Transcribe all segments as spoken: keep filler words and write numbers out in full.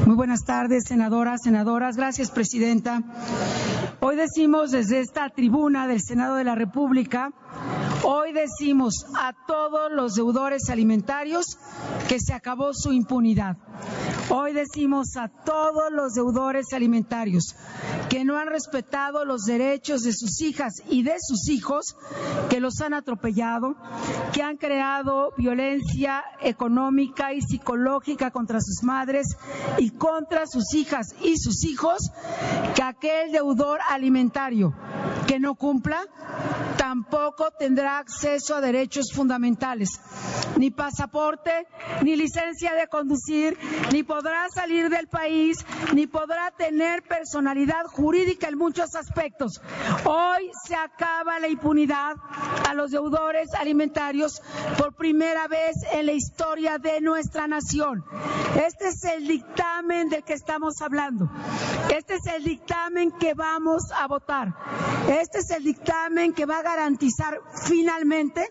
Muy buenas tardes, senadoras, senadoras. Gracias, presidenta. Hoy decimos desde esta tribuna del Senado de la República, hoy decimos a todos los deudores alimentarios que se acabó su impunidad. Hoy decimos a todos los deudores alimentarios que no han respetado los derechos de sus hijas y de sus hijos, que los han atropellado, que han creado violencia económica y psicológica contra sus madres y contra sus hijas y sus hijos, que aquel deudor alimentario que no cumpla tampoco tendrá acceso a derechos fundamentales, ni pasaporte, ni licencia de conducir, ni podrá salir del país, ni podrá tener personalidad jurídica en muchos aspectos. Hoy se acaba la impunidad a los deudores alimentarios por primera vez en la historia de nuestra nación. Este es el dictamen del que estamos hablando. Este es el dictamen que vamos a votar. Este es el dictamen que va a garantizar finalmente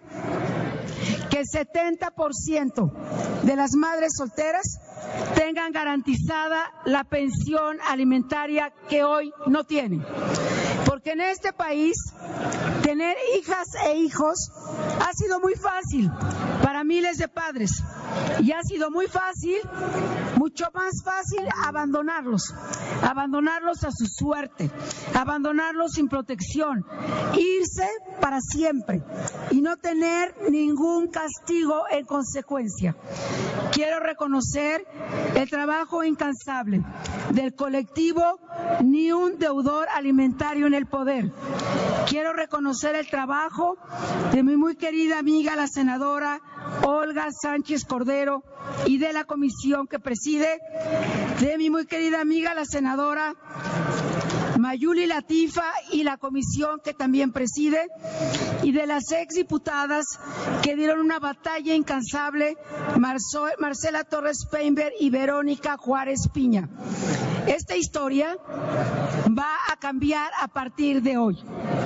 que el setenta por ciento de las madres solteras tengan garantizada la pensión alimentaria que hoy no tienen. Porque en este país tener hijas e hijos ha sido muy fácil para miles de padres y ha sido muy fácil, mucho más fácil abandonarlos, abandonarlos a su suerte, abandonarlos sin protección, irse para siempre y no tener ningún castigo en consecuencia. Quiero reconocer el trabajo incansable del colectivo Ni un Deudor Alimentario en el Poder. Quiero reconocer el trabajo de mi muy querida amiga, la senadora Olga Sánchez Cordero, y de la comisión que preside, de mi muy querida amiga, la senadora Mayuli Latifa, y la comisión que también preside, y de las exdiputadas que dieron una batalla incansable, Marcela Torres Peinberg y Verónica Juárez Piña. Esta historia va a cambiar a partir de hoy.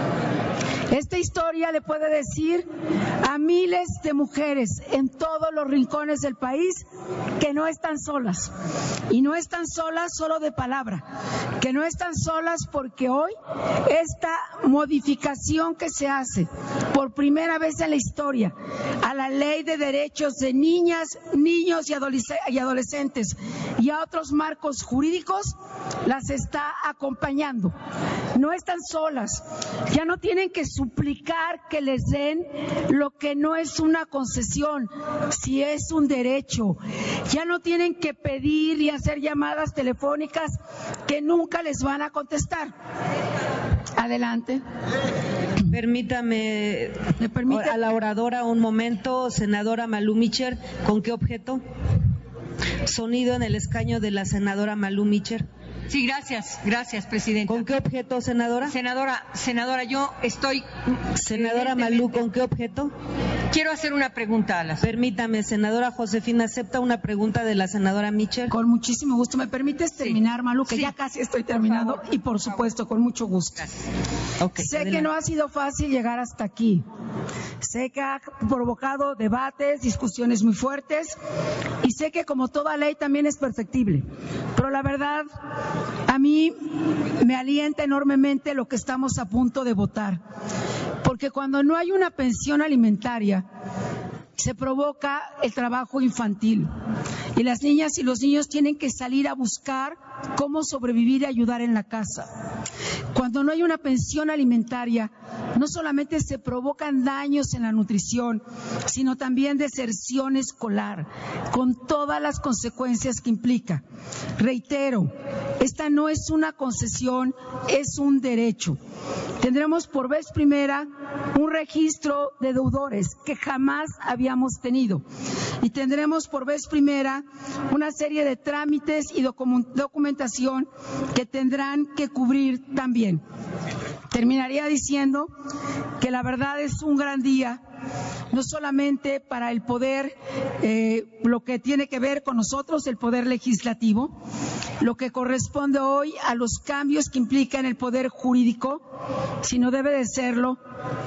Esta historia le puede decir a miles de mujeres en todos los rincones del país que no están solas. Y no están solas solo de palabra, que no están solas porque hoy esta modificación que se hace por primera vez en la historia a la Ley de Derechos de Niñas, Niños y Adolescentes y a otros marcos jurídicos las está acompañando. No están solas, ya no tienen que suplicar que les den lo que no es una concesión, si es un derecho. Ya no tienen que pedir y hacer llamadas telefónicas que nunca les van a contestar. Adelante. Permítame, ¿Me permite? A la oradora un momento, senadora Malú Micher. ¿Con qué objeto? Sonido en el escaño de la senadora Malú Micher. Sí, gracias, gracias, presidenta. ¿Con qué objeto, senadora? Senadora, senadora, yo estoy... Senadora Malú, ¿con qué objeto? Quiero hacer una pregunta a la... Permítame, senadora Josefina, ¿acepta una pregunta de la senadora Micher? Con muchísimo gusto. ¿Me permites terminar, sí. Malú? Que sí. ya casi estoy terminando, por favor, y por, por supuesto, favor. Con mucho gusto. Okay, sé adelante. que no ha sido fácil llegar hasta aquí. Sé que ha provocado debates, discusiones muy fuertes, y sé que como toda ley también es perfectible. Pero la verdad, a mí me alienta enormemente lo que estamos a punto de votar, porque cuando no hay una pensión alimentaria, se provoca el trabajo infantil y las niñas y los niños tienen que salir a buscar cómo sobrevivir y ayudar en la casa. Cuando no hay una pensión alimentaria, no solamente se provocan daños en la nutrición, sino también deserción escolar, con todas las consecuencias que implica. Reitero, esta no es una concesión, es un derecho. Tendremos por vez primera un registro de deudores que jamás habíamos tenido y tendremos por vez primera una serie de trámites y documentación que tendrán que cubrir también. Terminaría diciendo que la verdad es un gran día, no solamente para el poder, eh, lo que tiene que ver con nosotros, el poder legislativo, lo que corresponde hoy a los cambios que implica en el poder jurídico, sino debe de serlo para mí.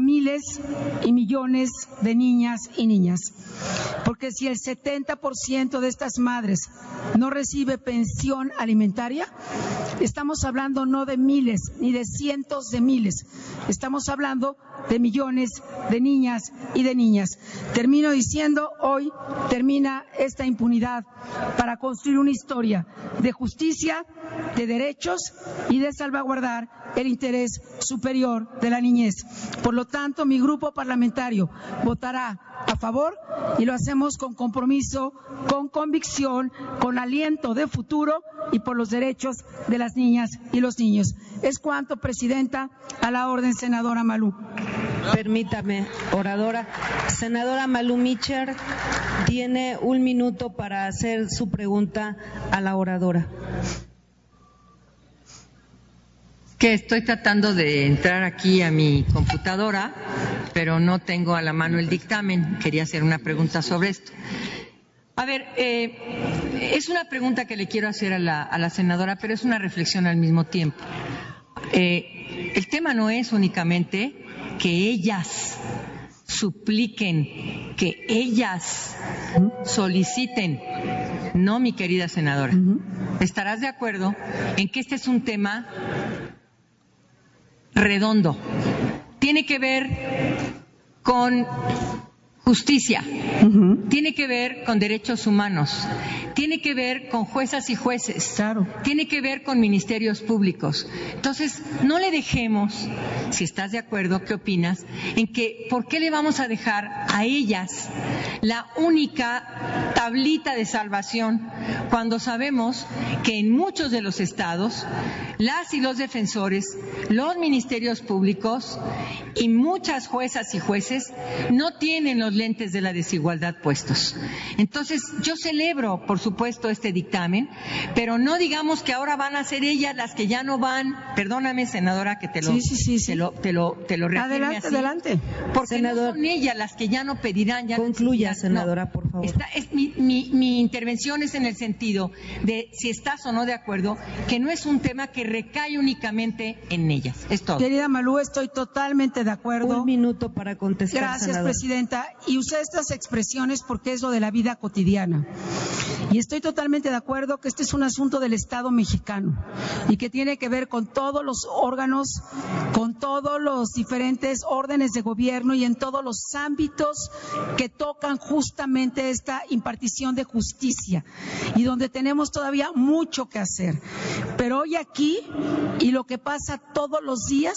miles y millones de niñas y niñas. Porque si el setenta por ciento de estas madres no recibe pensión alimentaria, estamos hablando no de miles ni de cientos de miles, estamos hablando de millones de niñas y de niñas. Termino diciendo, hoy termina esta impunidad para construir una historia de justicia, de derechos y de salvaguardar el interés superior de la niñez. Por lo tanto, mi grupo parlamentario votará a favor y lo hacemos con compromiso, con convicción, con aliento de futuro y por los derechos de las niñas y los niños. Es cuanto, Presidenta. A la orden, senadora Malú. Permítame, oradora. Senadora Malú Micher tiene un minuto para hacer su pregunta a la oradora. Que estoy tratando de entrar aquí a mi computadora, pero no tengo a la mano el dictamen. Quería hacer una pregunta sobre esto. A ver, eh, es una pregunta que le quiero hacer a la, a la senadora, pero es una reflexión al mismo tiempo. Eh, el tema no es únicamente que ellas supliquen, que ellas soliciten. No, mi querida senadora. ¿Estarás de acuerdo en que este es un tema redondo? Tiene que ver con justicia, uh-huh. Tiene que ver con derechos humanos, tiene que ver con juezas y jueces, claro. Tiene que ver con ministerios públicos. Entonces, no le dejemos, si estás de acuerdo, ¿qué opinas? En que, ¿por qué le vamos a dejar a ellas la única tablita de salvación cuando sabemos que en muchos de los estados las y los defensores, los ministerios públicos y muchas juezas y jueces no tienen los lentes de la desigualdad puestos? Entonces, yo celebro, por supuesto, este dictamen, pero no digamos que ahora van a ser ellas las que ya no van. Perdóname, senadora, que te lo, sí, sí, sí, te sí. lo, te lo, te lo reafirme adelante, así. Adelante, Porque Senador, no son ellas las que ya no pedirán. Ya concluya, no senadora, no. por favor. Esta es mi, mi, mi intervención es en el sentido de si estás o no de acuerdo, que no es un tema que recae únicamente en ellas. Es todo. Querida Malú, estoy totalmente de acuerdo. Un minuto para contestar, Gracias, senadora. Presidenta. Y usé estas expresiones porque es lo de la vida cotidiana. Y estoy totalmente de acuerdo que este es un asunto del Estado mexicano y que tiene que ver con todos los órganos, con todos los diferentes órdenes de gobierno y en todos los ámbitos que tocan justamente esta impartición de justicia y donde tenemos todavía mucho que hacer. Pero hoy aquí, y lo que pasa todos los días,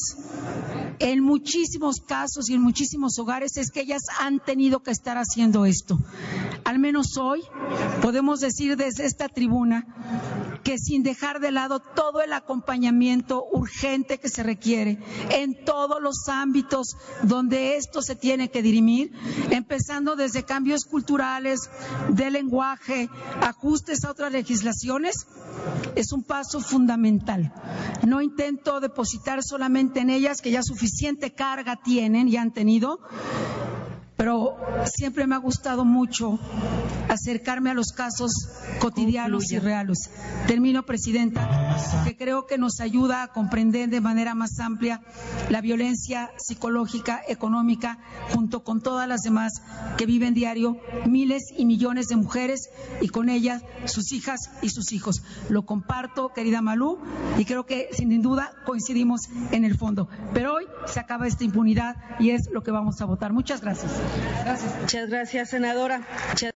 en muchísimos casos y en muchísimos hogares, es que ellas han tenido que estar haciendo esto. Al menos hoy podemos decir desde esta tribuna que sin dejar de lado todo el acompañamiento urgente que se requiere en todos los ámbitos donde esto se tiene que dirimir, empezando desde cambios culturales, de lenguaje, ajustes a otras legislaciones, es un paso fundamental. No intento depositar solamente en ellas, que ya suficiente carga tienen y han tenido, pero siempre me ha gustado mucho acercarme a los casos cotidianos Concluya. y reales. Termino, Presidenta, que creo que nos ayuda a comprender de manera más amplia la violencia psicológica, económica, junto con todas las demás que viven diario miles y millones de mujeres y con ellas sus hijas y sus hijos. Lo comparto, querida Malú, y creo que sin duda coincidimos en el fondo. Pero hoy se acaba esta impunidad y es lo que vamos a votar. Muchas gracias. Gracias. Muchas gracias, senadora. Muchas